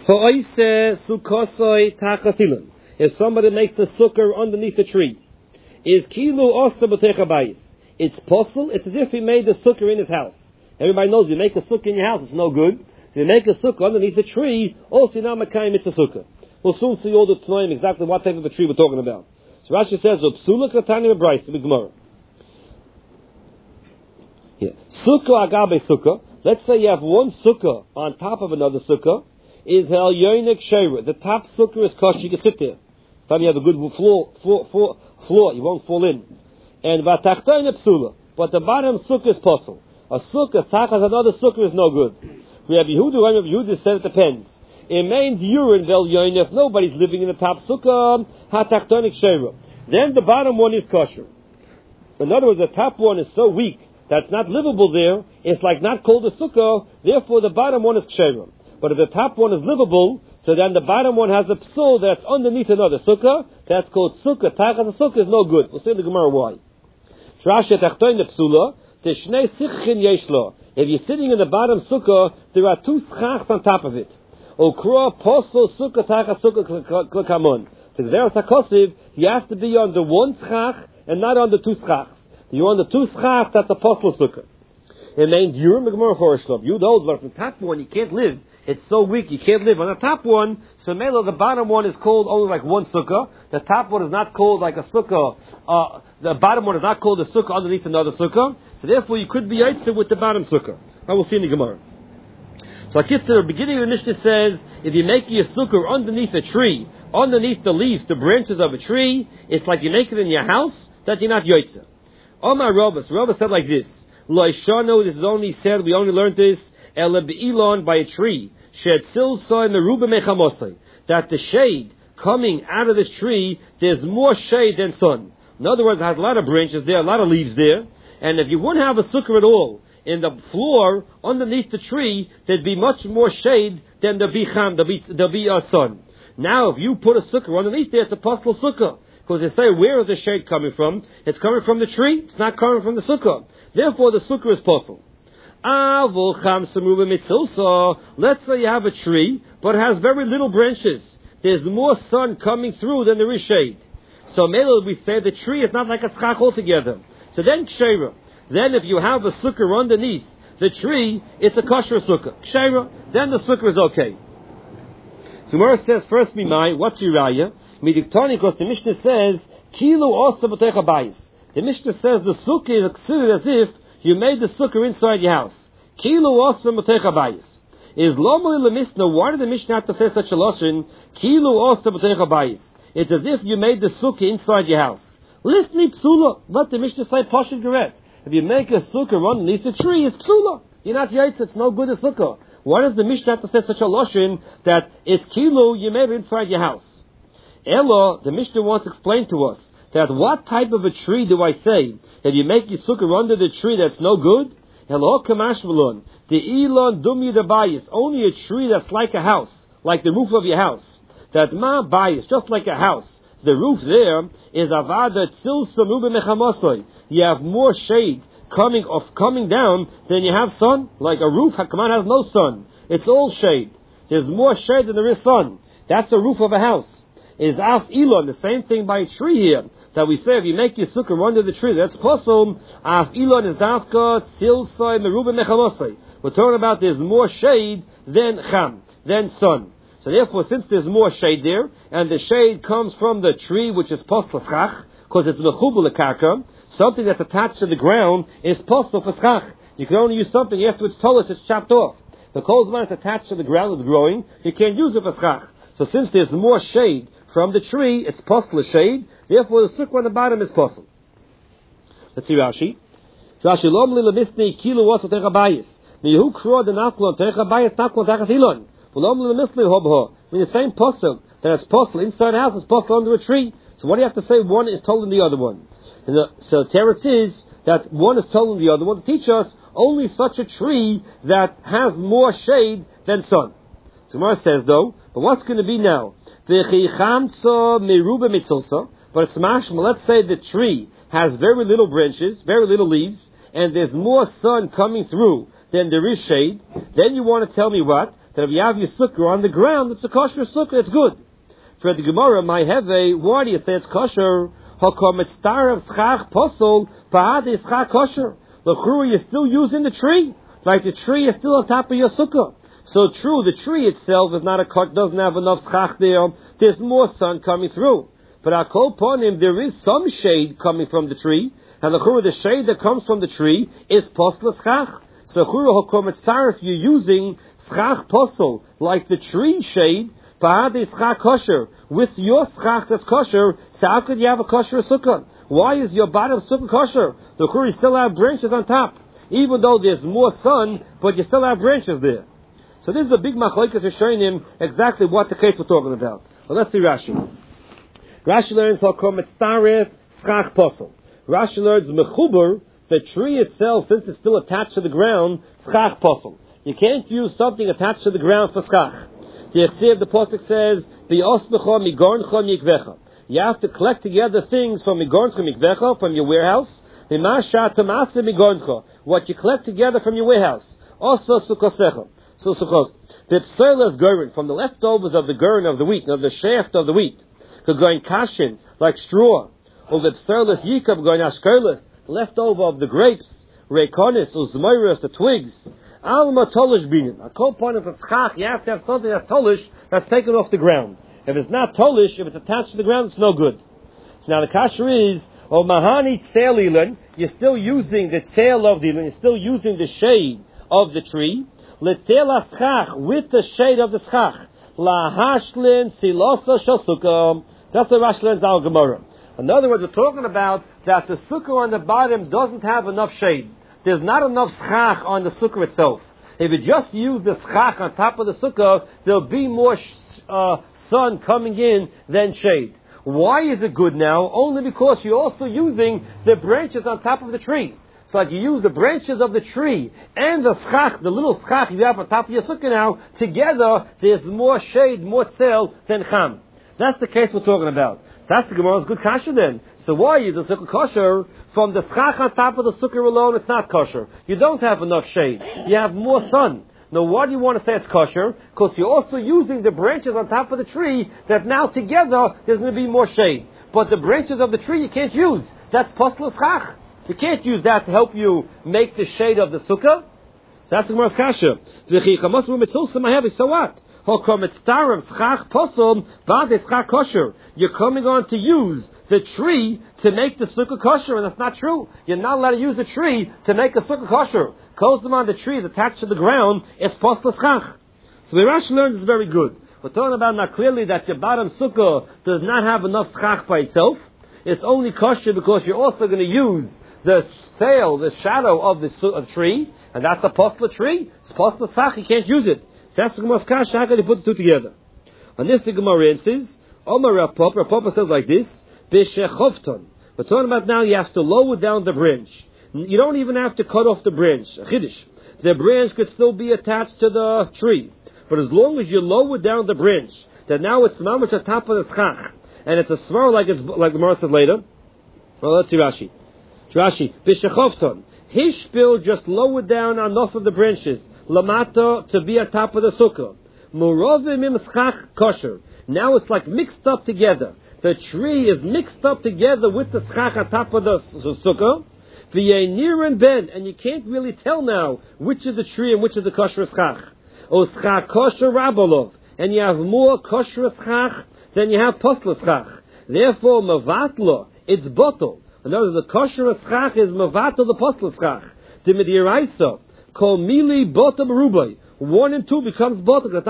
If somebody makes a sukkah underneath a tree, is kilu osa b'teich habayis. It's possible. It's as if he made the sukkah in his house. Everybody knows you make a sukkah in your house, it's no good. If you make a sukkah underneath a tree, also now makayim it's a sukkah. We'll soon see all the tnoim exactly what type of a tree we're talking about. So Rashi says, "Psula katani b'brayis the Gemara." Yeah, sukkah agabe sukkah. Let's say you have one sukkah on top of another sukkah. Is hel yonik sheira. The top sukkah is kosher. You can sit there. Time you have a good floor. You won't fall in. And vatachtoin psula. But the bottom sukkah is possible. A sukkah tachas another sukkah is no good. We have Yehuda said it depends. It means urine vel yoin if nobody's living in the top sukkah hatachtonik sheira. Then the bottom one is kosher. In other words, the top one is so weak that's not livable there. It's like not called a sukkah. Therefore, the bottom one is ksheira. But if the top one is livable, so then the bottom one has a psul that's underneath another sukkah. That's called sukkah. Tachas a sukkah is no good. We'll see in the Gemara why. If you're sitting in the bottom sukkah, there are two schachs on top of it. Okra posel sukkah tachas sukkah kamon. You have to be on the one schach and not on the two schachs. You're on the two schachs, that's a posel sukkah. It means you're in the Gemara for a shlom. You know, but the top one you can't live. It's so weak you can't live. On the top one, so melo, the bottom one is called only like one sukkah. The top one is not called like a sukkah. The bottom one is not called a sukkah underneath another sukkah. So therefore, you could be yaitzer with the bottom sukkah. I will see in the Gemara. So the beginning of the Mishnah says, if you make your sukkah underneath a tree, underneath the leaves, the branches of a tree, it's like you make it in your house, that you're not yaitzer. Omar Rabbah said like this. Lo ishano, this is only said, we only learned this, ele be'ilon, by a tree, she'etzil soy meruba mechamosay, that the shade coming out of this tree, there's more shade than sun. In other words, it has a lot of branches there, a lot of leaves there, and if you wouldn't have a sukkah at all, in the floor, underneath the tree, there'd be much more shade than there'll be sun. Now, if you put a sukkah underneath there, it's a possible sukkah. Because they say, where is the shade coming from? It's coming from the tree. It's not coming from the sukkah. Therefore, the sukkah is possible. Let's say you have a tree, but it has very little branches. There's more sun coming through than there is shade. So, we say the tree is not like a tzchach altogether. So then, ksheira. Then if you have a sukkah underneath the tree, it's a kosher sukkah. Ksheira. Then the sukkah is okay. So, Gemara says, first, what's your raya? Because the Mishnah says, Kilu osa b'teich habayis. The Mishnah says the sukkah is considered as if you made the sukkah inside your house. Kilu osa b'teich habayis. Is lomali lemisna, why did the Mishnah have to say such a lashon? Kilu osa b'teich habayis. It's as if you made the sukkah inside your house. Listen, psula. Let the Mishnah say pashut geret. If you make a sukkah underneath a tree, it's psula. You're not yaitz, it's no good a sukkah. Why does the Mishnah have to say such a lashon that it's kilu, you made it inside your house? Elo, the Mishnah wants to explain to us that what type of a tree do I say? If you make your sukkah under the tree that's no good? Hello, kamash malon. The elon dumya the bayis. Only a tree that's like a house, like the roof of your house. That ma bayis, just like a house. The roof there is avada tzil samuba mechamosoy. You have more shade coming down than you have sun. Like a roof, Hakaman has no sun. It's all shade. There's more shade than there is sun. That's the roof of a house. Is af elon, the same thing by a tree here, that we say if you make your sukkah under the tree, that's possible. Af elon is dafka, tzilsai, meruba mechamosai. We're talking about there's more shade than cham, than sun. So therefore, since there's more shade there, and the shade comes from the tree, which is postel schach, because it's mechubel lekaka, something that's attached to the ground is postel for schach. You can only use something after it's told it's chopped off. The kolzman is attached to the ground, is growing, you can't use it for schach. So since there's more shade from the tree, it's postel shade. Therefore, the sukkah on the bottom is postel. Let's see Rashi. Rashi lom li lemisni kilu waso techa bayis. Mihu kro de naklon techa bayis naklon techa hilon. Lom li lemisni hobho. I mean the same postel that is postel inside the house is postel under a tree. So what do you have to say? One is told in the other one. So the teretz is that one is told in the other one to teach us only such a tree that has more shade than sun. So Gemara says though, but what's going to be now? But it's mashma, let's say the tree has very little branches, very little leaves, and there's more sun coming through than there is shade. Then you want to tell me what? that if you have your sukkah on the ground, it's a kosher sukkah, it's good. For the Gemara, my heve, why do you say it's kosher? Hakom it's star of schach posel, pa'ad is schach kosher. L'churu, you're still using the tree. Like the tree is still on top of your sukkah. So true, the tree itself is not a cut, doesn't have enough schach there. There's more sun coming through. But akol ponim, there is some shade coming from the tree. And the shade that comes from the tree is posel schach. So churu hakom it's star if you're using schach posel, like the tree shade, pa'ad is schach kosher. With your schach that's kosher, so how could you have a kosher sukkah? Why is your bottom sukkah kosher? The churu still have branches on top. Even though there's more sun, but you still have branches there. So this is a big machlokes is showing him exactly what the case we're talking about. Well, let's see Rashi. Rashi learns hakom it's taref schach posel. Rashi learns mechuber, the tree itself, since it's still attached to the ground, schach posel. You can't use something attached to the ground for schach. The Yechsiv of the Pasuk says, "Bi'osbecha migorncha mikvecha." You have to collect together things from migorncha mikvecha, from your warehouse. Mimasha tamase migorncha, what you collect together from your warehouse. Also sukkosecha. So sukkos. The psoilas gurn, from the leftovers of the gurn of the wheat, of the shaft of the wheat. Could go in kashin, like straw. Or the psoilas yikav going ashkolas, leftover of the grapes. Reikonis, uzmoiras, the twigs. Alma tolish binin. A cold point of a schach, you have to have something that's tolish, that's taken off the ground. If it's not tolish, if it's attached to the ground, it's no good. So now the kasher is, O mahani tzel ilan, you're still using the tail of the ilan, you're still using the shade of the tree. Letel schach, with the shade of the schach. La hashlin silosa shel sukkah. That's the Rashi learns our Gemara. In other words, we're talking about that the sukkah on the bottom doesn't have enough shade. There's not enough schach on the sukkah itself. If you just use the schach on top of the sukkah, there'll be more sun coming in than shade. Why is it good now? Only because you're also using the branches on top of the tree. So like you use the branches of the tree and the schach, the little schach you have on top of your sukkah now, together there's more shade, more tzel than cham. That's the case we're talking about. So that's the Gemara's good kasher then. So why is the sukkah kosher? From the schach on top of the sukkah alone, it's not kosher. You don't have enough shade. You have more sun. Now why do you want to say it's kosher? Because you're also using the branches on top of the tree that now together there's going to be more shade. But the branches of the tree you can't use. That's posel schach. You can't use that to help you make the shade of the sukkah. So that's the Gemara's kasher. So what? You're coming on to use the tree to make the sukkah kosher, and that's not true. You're not allowed to use the tree to make a sukkah kosher. Kozman, the tree is attached to the ground, it's posel schach. So the Rashi learns is very good. We're talking about now clearly that your bottom sukkah does not have enough schach by itself. It's only kosher because you're also going to use the sail, the shadow of the tree, and that's a posel tree. It's posel schach, you can't use it. That's the Gemara's kasha. How can they put the two together? On this, the Gemara answers, Omar Rav Papa says like this, B'shechovton. We're talking about now you have to lower down the branch. You don't even have to cut off the branch. Chiddush. The branch could still be attached to the tree. But as long as you lower down the branch, that now it's mamash on top of the schach, and it's a swirl like the Gemara said later. Well, let's see Rashi. Rashi, B'shechovton. Hishpil, just lower down enough of the branches. Lamata, to be on top of the sukkah. Murovim im schach kosher. Now it's like mixed up together. The tree is mixed up together with the schach on top of the sukkah. V'yeinirin ben, and you can't really tell now which is the tree and which is the kosher schach. O schach kosher rabolov, and you have more kosher schach than you have posel schach. Therefore, mavatlo, it's bottle. In other words, the kosher schach is mavatlo the posel schach. The midiraisa. Kol mili bottom rubai. 1 and 2 becomes bottom. If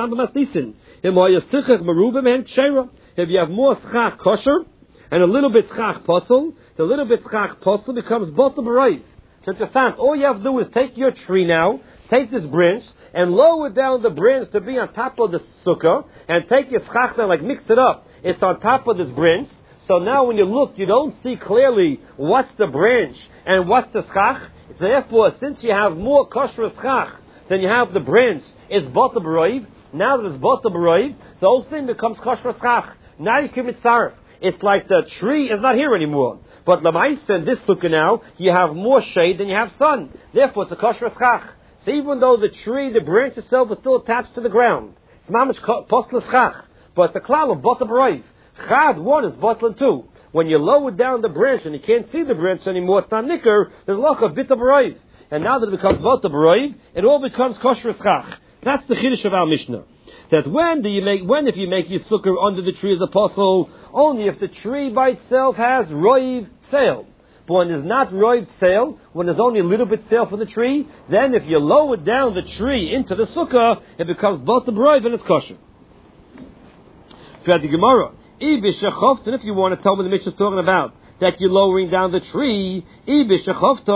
you have more schach kosher and a little bit schach posel, the little bit schach posel becomes bottom right. So interessant. All you have to do is take your tree now, take this branch, and lower down the branch to be on top of the sukkah, and take your schach now, like mix it up. It's on top of this branch. So now when you look, you don't see clearly what's the branch and what's the schach. Therefore, since you have more kosher schach than you have the branch, it's bottom roiv. Now that it's bottom roiv, the whole thing becomes kosher schach. Now you can mitzaref. It's like the tree is not here anymore. But lamaisa in this sukkah now, you have more shade than you have sun. Therefore, it's a kosher schach. So even though the tree, the branch itself is still attached to the ground, it's mamish postel schach, but the klal of bottle brave. Chad 1 is bottle 2. When you lower down the branch and you can't see the branch anymore, it's not nicker, there's loch of bit of brave. And now that it becomes bottle brave, it all becomes kosher schach. That's the chiddush of our Mishnah. That if you make your sukkah under the tree as a posel, only if the tree by itself has roiv sail. But when there's not roiv sail, when there's only a little bit sail for the tree, then if you lower down the tree into the sukkah, it becomes both the roiv and it's kosher. If you had the Gemara, if you want to tell me the Mishnah is talking about, that you're lowering down the tree, then what's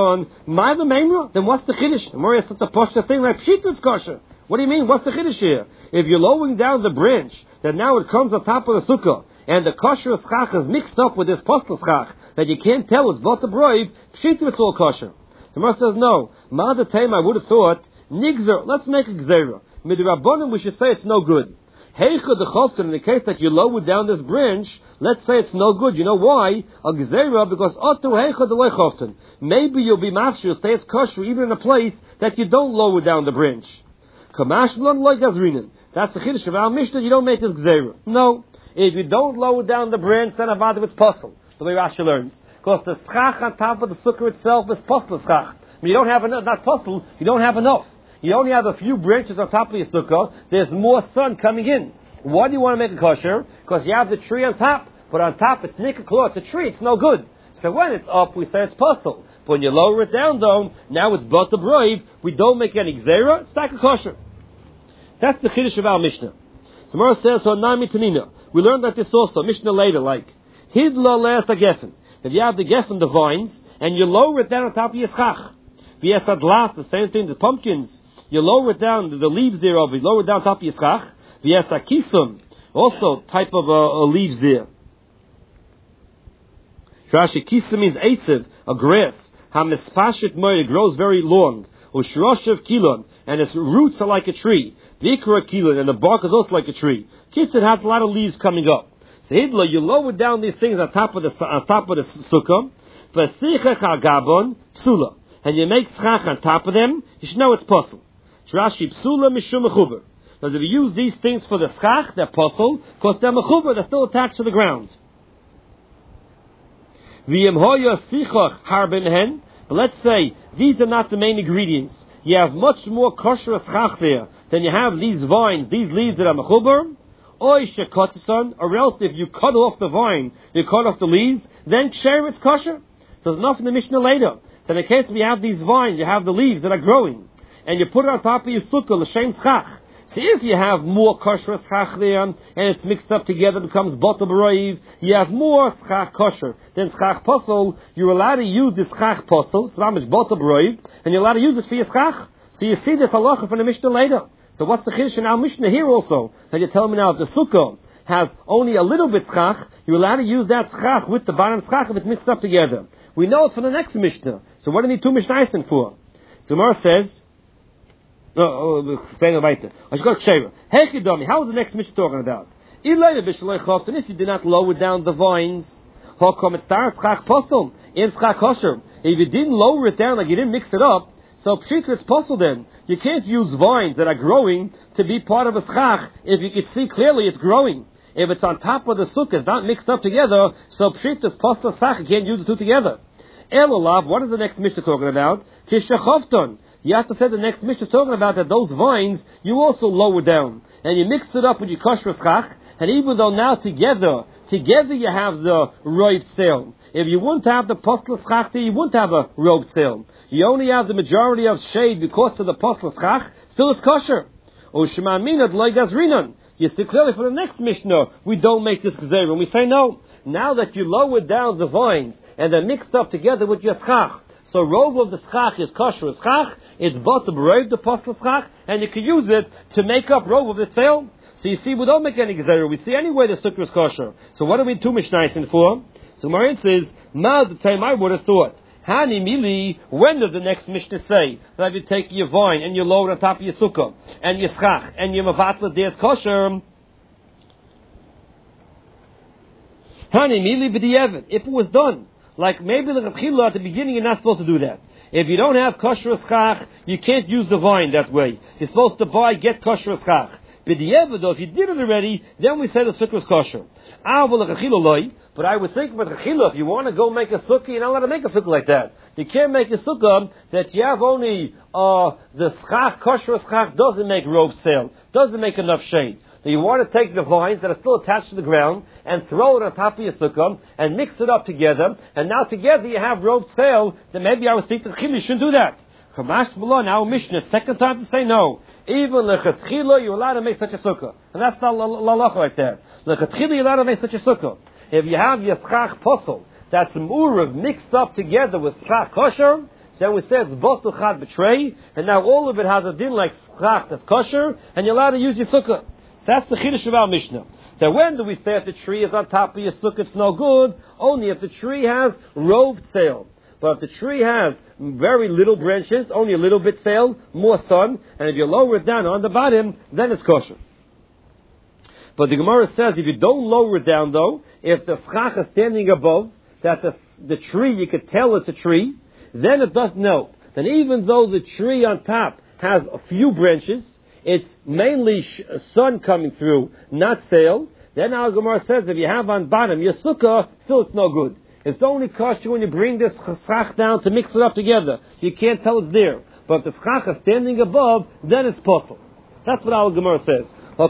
the chiddush? The Gemara has such a poshta thing like pshita, it's kosher. What do you mean? What's the chiddush here? If you're lowering down the branch, then now it comes on top of the sukkah, and the kosher schach is mixed up with this postel schach, that you can't tell it's both the brave, pshita, it's all kosher. The Gemara says no. Ma'ad time I would have thought, nigzer, let's make a gzera. Midrabanan, we should say it's no good. Heicha the chofton, in the case that you lower down this branch, let's say it's no good. You know why? A gzera, because otu heicha the chofton. Maybe you'll be mafshir, stay as kosher even in a place that you don't lower down the branch. Kamash blon loy gazrinen. That's the chiddush of our Mishnah. You don't make this gzera. No. If you don't lower down the branch, then avada it's possible. The way Rashi learns. Because the schach on top of the sukkah itself is possible schach. You don't have enough, not possible, you don't have enough. You only have a few branches on top of your sukkah. There's more sun coming in. Why do you want to make a kosher? Because you have the tree on top. But on top it's nikah klo, it's a tree, it's no good. So when it's up, we say it's possible. But when you lower it down though, now it's bata brave, we don't make any gzera, it's like a kosher. That's the chiddush of our Mishnah. So Mara says, so nami tanina. We learned that this also, Mishnah later, like, hidla leas a geffen. If you have the geffen, the vines, and you lower it down on top of your schach. V'yes adlas, the same thing, the pumpkins. You lower it down, the leaves thereof, you lower it down on top of your schach. V'yes akisum, also type of leaves there. Rashi kisum means esev, a grass. Hamispashit moed, grows very long. Ushroshev kilon, and its roots are like a tree. Vikra kilon, and the bark is also like a tree. Kitzit has a lot of leaves coming up. So Hidla, you lower down these things on top of the sukkah. V'sichach agabon psula, and you make schach on top of them. You should know it's possible. Rashi psula mishum mechuber. Because if you use these things for the schach, they're possible, because they're mechuber, they're still attached to the ground. But let's say these are not the main ingredients. You have much more kosher schach there than you have these vines, these leaves that are mechuber. Or else if you cut off the vine, you cut off the leaves, then ksher it's kosher. So there's enough in the Mishnah later. So in the case we have these vines, you have the leaves that are growing, and you put it on top of your sukkah, l'shem schach. So if you have more kosher schach there, and it's mixed up together, it becomes bottle brave, you have more schach kosher than schach posel, you're allowed to use this schach posel, so that much bottle brave, and you're allowed to use it for your schach. So you see this halacha from the Mishnah later. So what's the chiddush in our Mishnah here also? That you tell me now, if the sukkah has only a little bit schach, you're allowed to use that schach with the bottom schach if it's mixed up together. We know it's for the next Mishnah. So what do you need two Mishnayos for? So Mara says, how is the next Mishnah talking about? And if you do not lower down the vines, if you didn't lower it down, like you didn't mix it up, so pshita it's possible then. You can't use vines that are growing to be part of a schach if you can see clearly it's growing. If it's on top of the sukkah, it's not mixed up together, so pshita it's possible schach, you can't use the two together. Elolav, what is the next Mishnah talking about? Kishachovton. You have to say the next Mishnah is talking about that those vines you also lower down. And you mix it up with your kosher schach, and even though now together you have the roived sale. If you wouldn't have the postel schach, you wouldn't have a roived sale. You only have the majority of shade because of the postel schach, still it's kosher. Ushma minad loy gazrinan. You see clearly for the next Mishnah, we don't make this gzeira. And we say no. Now that you lower down the vines, and they're mixed up together with your schach, so rov of the schach is kosher schach, it's bottom rov the postel schach, and you can use it to make up rov of the tzeil. So you see, we don't make any gzeira. We see anyway the sukkah is kosher. So what do we two Mishnayos for? So Marin says, now the time I would have thought, Hani mili, when does the next Mishnah say that you take your vine and you lower it on top of your sukkah, and your schach, and your mavatla there's kosher? Hani mili b'di'evet, if it was done. Like maybe at the beginning you're not supposed to do that. If you don't have kosher schach, you can't use the vine that way. You're supposed to get kosher schach. But if you did it already, then we say the sukkah is kosher. But I would think with chila, if you want to go make a sukkah, you're not allowed to make a sukkah like that. You can't make a sukkah that you have only the schach, kosher schach doesn't make rope sail, doesn't make enough shade. So you want to take the vines that are still attached to the ground and throw it on top of your sukkah and mix it up together, and now together you have rope sail. Then maybe I would think that chila shouldn't do that. Now Mishnah, second time to say no. Even lechatchila, you're allowed to make such a sukkah. And that's not lalach like that. Lechatchila, you're allowed to make such a sukkah. If you have your schach posel, that's murav mixed up together with schach kosher, then we say it's botel chad betray, and now all of it has a din like schach that's kosher, and you're allowed to use your sukkah. So that's the chiddush of our Mishnah. Then when do we say if the tree is on top of your sukkah, it's no good? Only if the tree has roved sail. But if the tree has very little branches, only a little bit sail, more sun, and if you lower it down on the bottom, then it's kosher. But the Gemara says if you don't lower it down though, if the schach is standing above, that the tree, you could tell it's a tree, then it doesn't know. Then even though the tree on top has a few branches, it's mainly sun coming through, not sail, then our Gemara says if you have on bottom your sukkah, still it's no good. It's only kosher when you bring this schach down to mix it up together. You can't tell it's there. But if the schach is standing above, then it's possible. That's what our Gemara says. So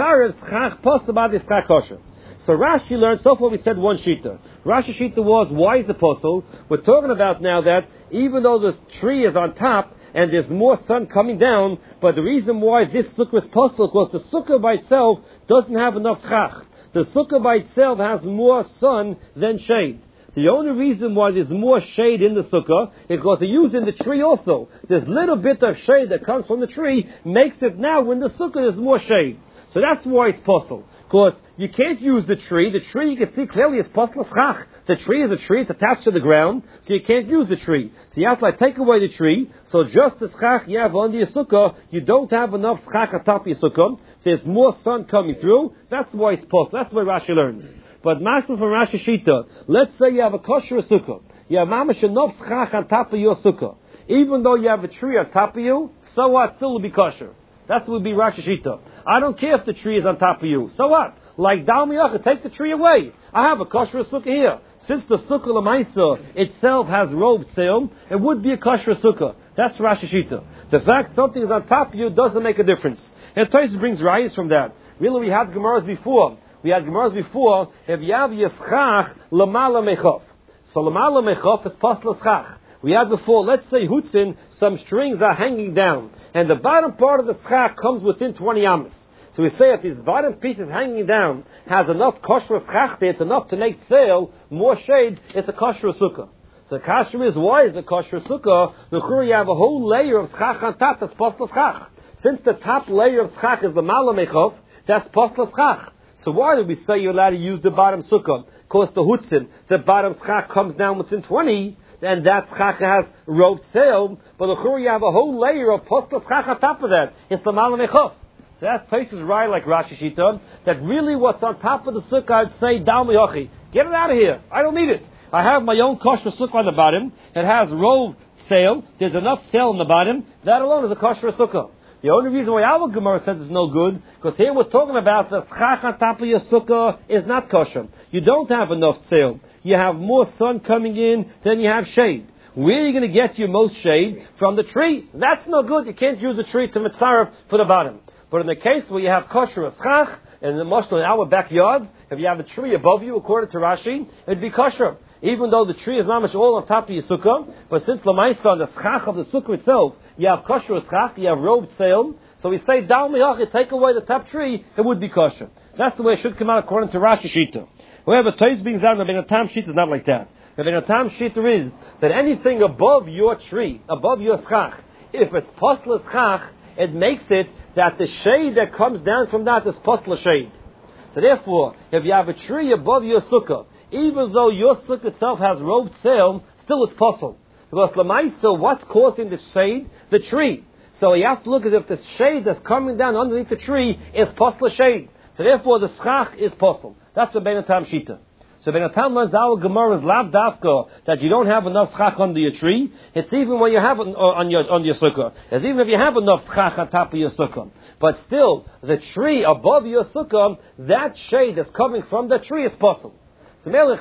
Rashi learned, so far we said one shita. Rashi shita was, why is it possible? We're talking about now that even though this tree is on top and there's more sun coming down, but the reason why this sukkah is possible is because the sukkah by itself doesn't have enough schach. The sukkah by itself has more sun than shade. The only reason why there's more shade in the sukkah is because they're using the tree also. This little bit of shade that comes from the tree makes it now when the sukkah there's more shade. So that's why it's possible. Because you can't use the tree. The tree you can see clearly is possible schach. The tree is a tree, it's attached to the ground, so you can't use the tree. So you have to take away the tree, so just the schach you have under your sukkah, you don't have enough schach on top of your sukkah. There's more sun coming through. That's why it's possible. That's why Rashi learns. But mashma from Rashi Shita, let's say you have a kosher sukkah. You have mamash enough schach on top of your sukkah. Even though you have a tree on top of you, so what? Still will be kosher. That would be Rashi Shita. I don't care if the tree is on top of you. So what? Like Dal Miyacha, take the tree away. I have a kosher sukkah here. Since the sukkah l'maisa itself has roved sail, it would be a kosher sukkah. That's Rashi Shita. The fact something is on top of you doesn't make a difference. And Tosfos brings rayas from that. Really, we had Gemaras before. If you have yischach lamala mechof. So lamala mechof is pasla schach. We had before, let's say hutzin, some strings are hanging down, and the bottom part of the schach comes within 20 amas. So we say if this bottom piece is hanging down, has enough kosher schach there, it's enough to make sail, more shade, it's a kosher sukkah. So the kasher is, why is the kosher sukkah? The you have a whole layer of schach on top, that's pasla schach. Since the top layer of schach is the mala mechof, that's pasla schach. So why do we say you're allowed to use the bottom sukkah? Because the hutzin, the bottom schach comes down within 20, and that schach has roved sail, but you have a whole layer of pasla schach on top of that. It's the mala mechof. So that's places right like Rashi Shita, that really what's on top of the sukkah, I'd say, Dal Miyachi, get it out of here. I don't need it. I have my own kosher sukkah on the bottom. It has roved sail. There's enough sail on the bottom. That alone is a kosher sukkah. The only reason why our Gemara says it's no good, because here we're talking about the schach on top of your sukkah is not kosher. You don't have enough sail. You have more sun coming in than you have shade. Where are you going to get your most shade? From the tree. That's no good. You can't use the tree to mitzaref for the bottom. But in the case where you have kosher schach, and the mostly in our backyard, if you have a tree above you, according to Rashi, it'd be kosher. Even though the tree is not much all on top of your sukkah, but since l'maisa on the schach of the sukkah itself, you have kosher schach, you have roved sail, so we say, Dal Miyachi, take away the top tree, it would be kosher. That's the way it should come out according to Rashi Shita. However, Tosfos brings down the Ben Tam Shita is not like that. The Ben Tam Shita is that anything above your tree, above your schach, if it's pasla schach, it makes it that the shade that comes down from that is pasla shade. So therefore, if you have a tree above your sukkah, even though your sukkah itself has roved sail, still it's possible. Because l'maisa, what's causing the shade? The tree. So you have to look as if the shade that's coming down underneath the tree is pasla shade. So therefore the schach is possible. That's the Ben Tam Shita. So Ben Atam learns our Gemara's lab dafka that you don't have enough schach under your tree. It's even when you have it on your sukkah. It's even if you have enough schach on top of your sukkah. But still, the tree above your sukkah, that shade that's coming from the tree is possible. So let's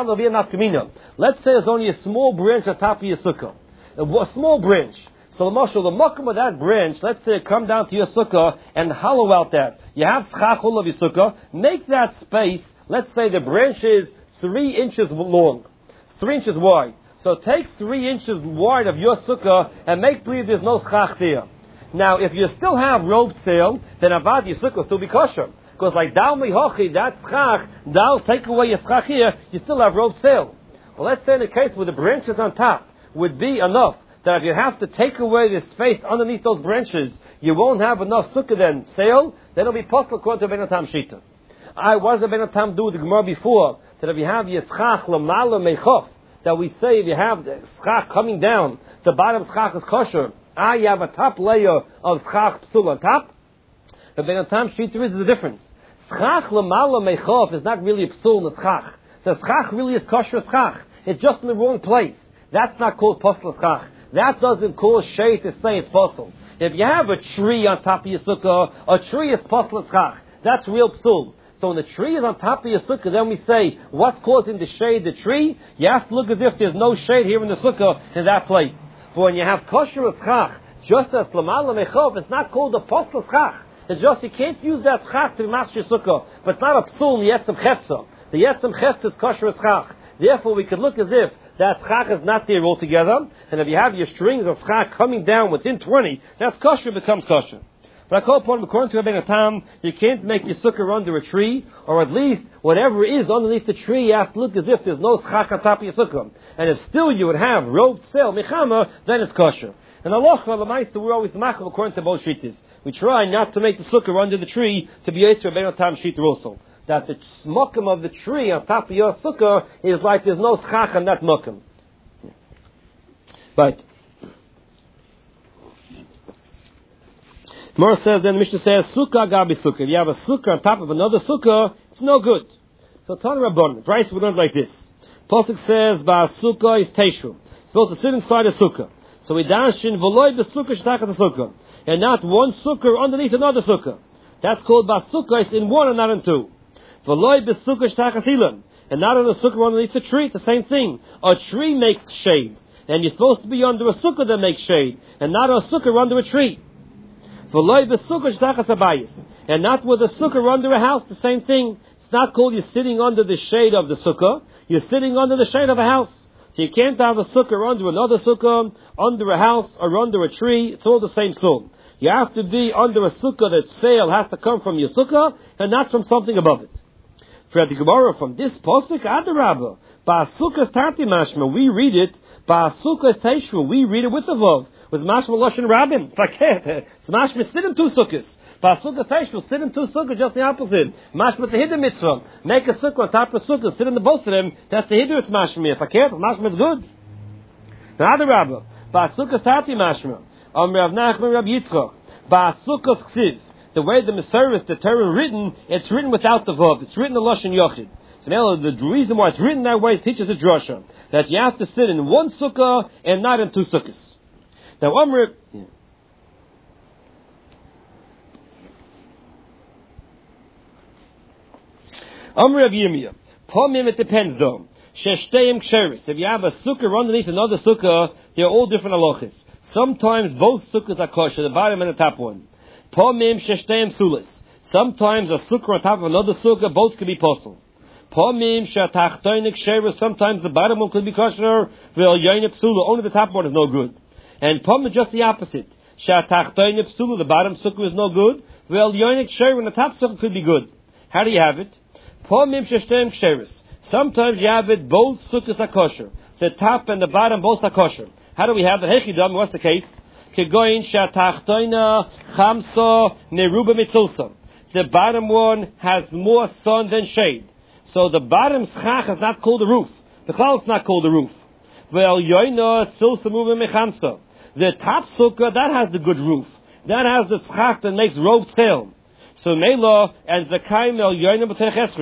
say there's only a small branch on top of your sukkah. A small branch. So the makam of that branch, let's say come down to your sukkah and hollow out that. You have schach all of your sukkah. Make that space, let's say the branch is 3 inches long, 3 inches wide. So take 3 inches wide of your sukkah and make believe there's no schach there. Now, if you still have roped sail, then avad your sukkah will still be kosher. Because like dal mihochi, that schach, dal, take away your schach here, you still have roped sail. Well, let's say in a case where the branches on top would be enough that if you have to take away the space underneath those branches, you won't have enough sukkah then sail, then it'll be possible according to Ben Atam Shita. What does Ben Atam do with the Gemara before? That if you have your schach lamala mechof, that we say if you have the schach coming down, the bottom schach is kosher, you have a top layer of schach psul on top, but Ben Atam Shita is the difference. Schach lamala mechof is not really a psul in the schach. The schach really is kosher schach. It's just in the wrong place. That's not called postel schach. That doesn't cause shade to say it's postel. If you have a tree on top of your sukkah, a tree is postel schach. That's real psul. So when the tree is on top of your sukkah, then we say, what's causing the shade, the tree? You have to look as if there's no shade here in the sukkah in that place. But when you have kosher schach, just as lamala mechov, it's not called a postel schach. It's just you can't use that schach to match your sukkah. But it's not a psul in yetzim chetza. The yetzim chetza is kosher schach. Therefore, we could look as if that schach is not there altogether, and if you have your strings of schach coming down within 20, that's kosher, becomes kosher. But I call upon, according to Rabbeinu Tam, you can't make your sukkah under a tree, or at least whatever is underneath the tree, you have to look as if there's no schach on top of your sukkah. And if still you would have roped sail, mechama, then it's kosher. And Allah, we're always machal according to both shittas. We try not to make the sukkah under the tree to be Yetzer Rabbeinu Tam shita also. That the smokum of the tree on top of your sukkah is like there's no schach on that mokum. Right. Mor says, then the Mishnah says, sukkah gabi sukkah. If you have a sukkah on top of another sukkah, it's no good. So Tan Rabban, Bryce we learned like this. Pasuk says, ba sukkah is teishu. It's supposed to sit inside a sukkah. So we dash in v'loy b'sukkah shtachat a sukkah. And not one sukkah underneath another sukkah. That's called ba sukkah, it's in one and not in two. V'loy b'sukkah shtachat ilan. And not on a sukkah underneath a tree, it's the same thing. A tree makes shade. And you're supposed to be under a sukkah that makes shade. And not a sukkah under a tree. V'loy b'sukkah shtachat abayis. And not with a sukkah under a house, the same thing. It's not called you're sitting under the shade of the sukkah. You're sitting under the shade of a house. So you can't have a sukkah under another sukkah, under a house, or under a tree. It's all the same soul. You have to be under a sukkah that sail has to come from your sukkah, and not from something above it. For the Gemara from this posuk, Adarabba, Ba'asukas Tati Mashma, we read it, Ba'asukas Teishvu, we read it with the Vav, with Mashma Loshen Rabin, Faket, it's Mashma sit in 2 sukkahs. Ba'asukas Teishvu, sit in 2 sukkahs, just the opposite. Mashma it's a hidden mitzvah. Make a sukkah on top of a sukkah, sit in the both of them, that's the hidden Mashma. Faket, Mashma is good. Now Adarabba, Ba'asukas Tati Mashma, Rav Nachman Rav Yitzchak, Ba'asukas Ksiv. The way the Maseres, the Torah written, it's written without the Vav. It's written in Lashon Yochid. So now the reason why it's written that way teaches the drasha that you have to sit in one sukkah and not in 2 sukkahs. Now Amr of Yirmiyah, Pomim, it depends though. Sheshteim ksheris. If you have a sukkah underneath another sukkah, they're all different halachas. Sometimes both sukkahs are kosher, the bottom and the top one. Pomim sheshteim sulis. Sometimes a sukkah on top of another sukkah, both can be possible. Pomim shatachtoinik sheres. Sometimes the bottom one could be kosher. Ve'al yoinik psula. Only the top one is no good. And pomim is just the opposite. Shatachtoinik psula. The bottom sukkah is no good. Ve'al yoinik sheres. And the top sukkah could be good. How do you have it? Pomim sheshteim sheres. Sometimes you have it, both sukkahs are kosher. The top and the bottom both are kosher. How do we have it? Hechidam, what's the case? Kegoin shatachtoina chamsa neruba mitzulsa. The bottom one has more sun than shade. So the bottom schach is not called the roof. The cloud is not called the roof. Well, yoina tzulsa muva mechamsa. The top sukkah, that has the good roof. That has the schach that makes rope sail. So Mela and Zakayim el yoina b'tech esrim.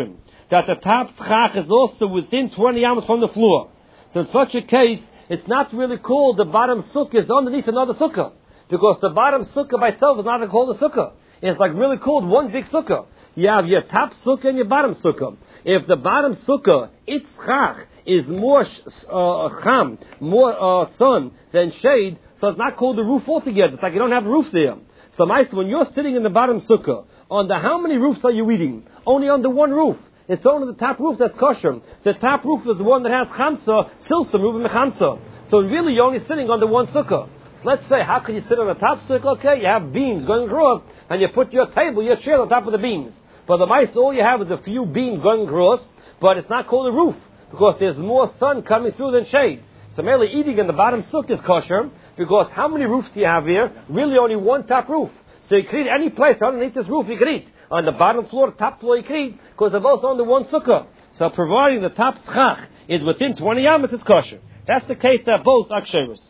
that the top schach is also within 20 amas from the floor. So in such a case, it's not really called the bottom sukkah is underneath another sukkah. Because the bottom sukkah by itself is not called a sukkah. It's like really called one big sukkah. You have your top sukkah and your bottom sukkah. If the bottom sukkah, its schach, is more cham, more sun than shade, so it's not called the roof altogether. It's like you don't have a roof there. So when you're sitting in the bottom sukkah, under how many roofs are you eating? Only under one roof. It's only the top roof that's kosher. The top roof is the one that has chamsa, silsum, rubim mechamsa. So really you're only sitting under one sukkah. So let's say, how can you sit on the top sukkah? Okay, you have beams going across, and you put your table, your chair on top of the beams. But the mice, all you have is a few beams going across, but it's not called a roof, because there's more sun coming through than shade. So merely eating in the bottom sukkah is kosher, because how many roofs do you have here? Really only one top roof. So you can eat any place underneath this roof, you can eat. On the bottom floor, top floor, you can eat, because they're both under one sukkah. So providing the top schach is within 20 amas, it's kosher. That's the case that both are ksheros.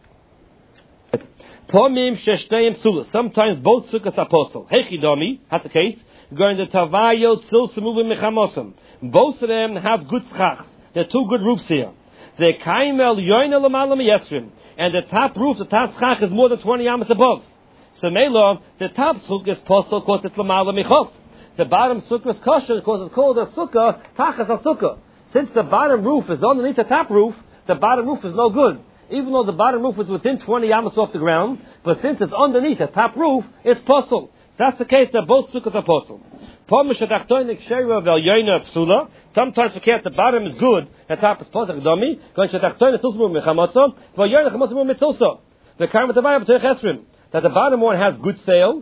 Sometimes both sukkahs are posel. Hechidami, that's the case. Going to Tavayot, Silsamuvim, Mechamosam. Both of them have good schachs. They're two good roofs here. The Kaimel Yoina Lamalam Yesrim. And the top roof, the top schach is more than 20 amas above. So Mela, the top sukkah is posel because it's Lamalam Michof. The bottom sukkah is kosher because it's called a sukkah, Tachas a sukkah. Since the bottom roof is underneath the top roof, the bottom roof is no good. Even though the bottom roof is within 20 amas off the ground, but since it's underneath the top roof, it's posel. That's the case that both sukkahs are posel. Sometimes we can't, the bottom is good, the top is posel. That the bottom one has good sale,